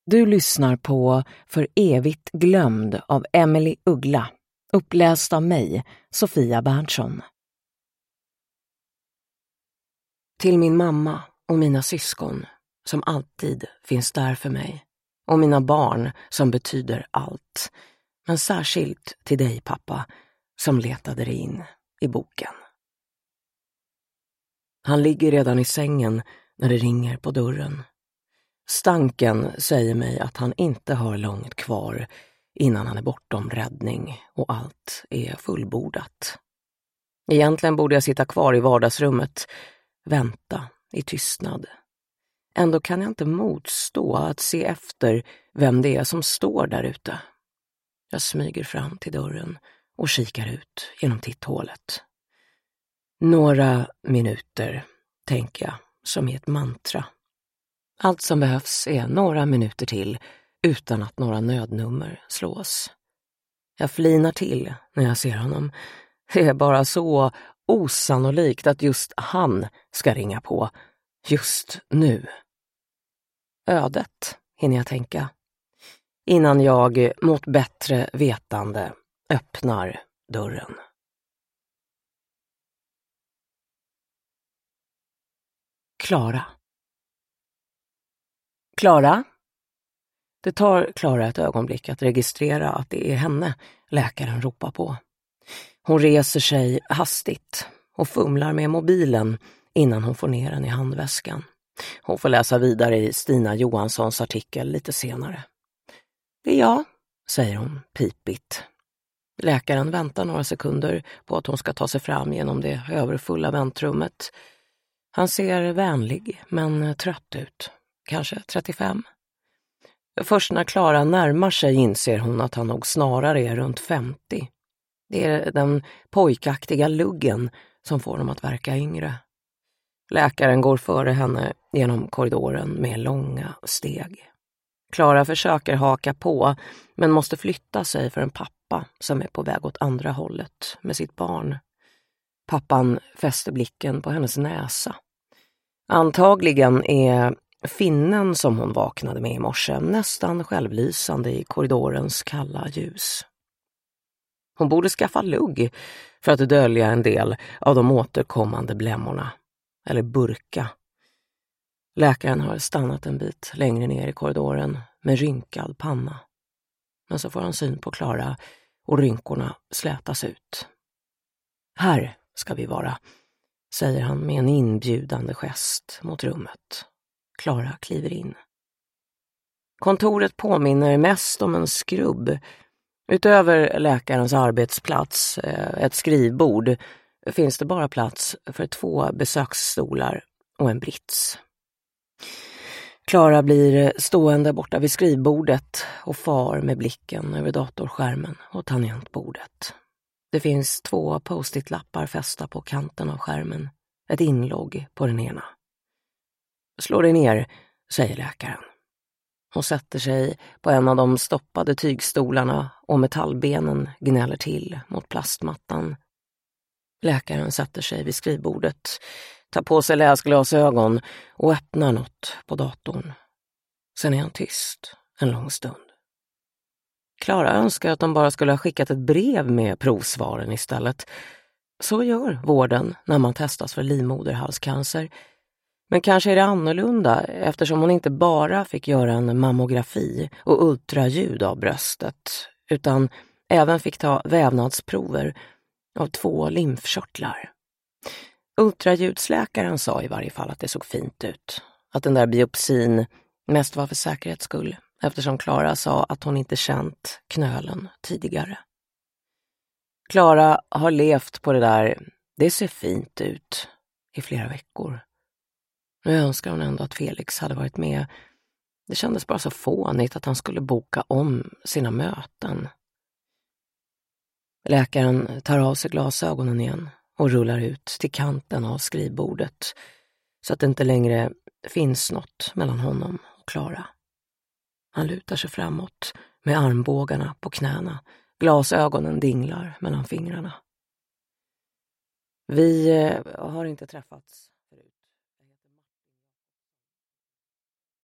Du lyssnar på För evigt glömd av Emily Uggla, uppläst av mig, Sofia Berntsson. Till min mamma och mina syskon som alltid finns där för mig, och mina barn som betyder allt, men särskilt till dig, pappa, som letade dig in i boken. Han ligger redan i sängen när det ringer på dörren. Stanken säger mig att han inte har långt kvar innan han är bortom räddning och allt är fullbordat. Egentligen borde jag sitta kvar i vardagsrummet, vänta i tystnad. Ändå kan jag inte motstå att se efter vem det är som står där ute. Jag smyger fram till dörren och kikar ut genom titthålet. Några minuter, tänker jag, som i ett mantra. Allt som behövs är några minuter till utan att några nödnummer slås. Jag flinar till när jag ser honom. Det är bara så osannolikt att just han ska ringa på just nu. Ödet, hinner jag tänka, innan jag mot bättre vetande öppnar dörren. Klara. Klara? Det tar Klara ett ögonblick att registrera att det är henne läkaren ropar på. Hon reser sig hastigt och fumlar med mobilen innan hon får ner den i handväskan. Hon får läsa vidare i Stina Johanssons artikel lite senare. Det är jag, säger hon pipigt. Läkaren väntar några sekunder på att hon ska ta sig fram genom det överfulla väntrummet. Han ser vänlig men trött ut. Kanske 35. Först när Klara närmar sig inser hon att han nog snarare är runt 50. Det är den pojkaktiga luggen som får dem att verka yngre. Läkaren går före henne genom korridoren med långa steg. Klara försöker haka på men måste flytta sig för en pappa som är på väg åt andra hållet med sitt barn. Pappan fäster blicken på hennes näsa. Antagligen är finnen som hon vaknade med i morse nästan självlysande i korridorens kalla ljus. Hon borde skaffa lugg för att dölja en del av de återkommande blämmorna. Eller burka. Läkaren har stannat en bit längre ner i korridoren med rynkad panna. Men så får han syn på Klara och rynkorna slätas ut. Här ska vi vara, säger han med en inbjudande gest mot rummet. Klara kliver in. Kontoret påminner mest om en skrubb. Utöver läkarens arbetsplats, ett skrivbord, finns det bara plats för 2 besöksstolar och en brits. Klara blir stående borta vid skrivbordet och far med blicken över datorskärmen och tangentbordet. Det finns 2 post-it-lappar fästa på kanten av skärmen, ett inlogg på den ena. Slå dig ner, säger läkaren. Hon sätter sig på en av de stoppade tygstolarna och metallbenen gnäller till mot plastmattan. Läkaren sätter sig vid skrivbordet, tar på sig läsglasögon och öppnar något på datorn. Sen är han tyst en lång stund. Klara önskar att de bara skulle ha skickat ett brev med provsvaren istället. Så gör vården när man testas för livmoderhalscancer. Men kanske är det annorlunda eftersom hon inte bara fick göra en mammografi och ultraljud av bröstet utan även fick ta vävnadsprover av 2 lymfkörtlar. Ultraljudsläkaren sa i varje fall att det såg fint ut. Att den där biopsin mest var för säkerhets skull eftersom Klara sa att hon inte känt knölen tidigare. Klara har levt på det där, det ser fint ut, i flera veckor. Nu önskar hon ändå att Felix hade varit med. Det kändes bara så fånigt att han skulle boka om sina möten. Läkaren tar av sig glasögonen igen och rullar ut till kanten av skrivbordet så att det inte längre finns något mellan honom och Klara. Han lutar sig framåt med armbågarna på knäna. Glasögonen dinglar mellan fingrarna. Vi har inte träffats